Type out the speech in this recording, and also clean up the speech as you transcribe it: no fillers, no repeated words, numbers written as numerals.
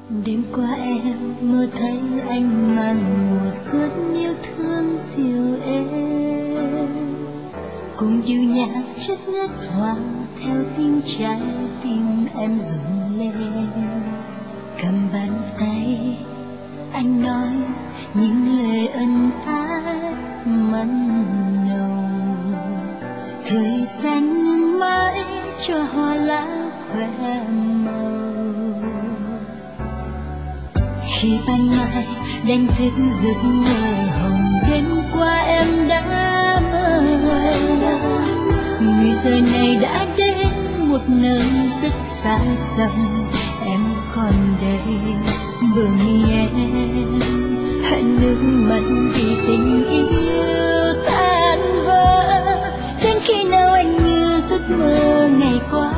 Đêm qua em mơ thấy anh mang mùa xuân yêu thương dịu êm, cùng điệu nhạc chất ngất hoa theo tiếng trái tim em rung lên. Cầm bàn tay anh nói những lời ân ái mặn nồng, thời gian ngừng mãi cho hoa lá khoe màu. Khi ban mai đánh thức giấc mơ hồng, đêm qua em đã mơ, người giờ này đã đến một nơi rất xa xăm. Em còn đây bờ mi em hẹn nước mắt vì tình yêu tan vỡ. Đến khi nào anh như giấc mơ ngày qua,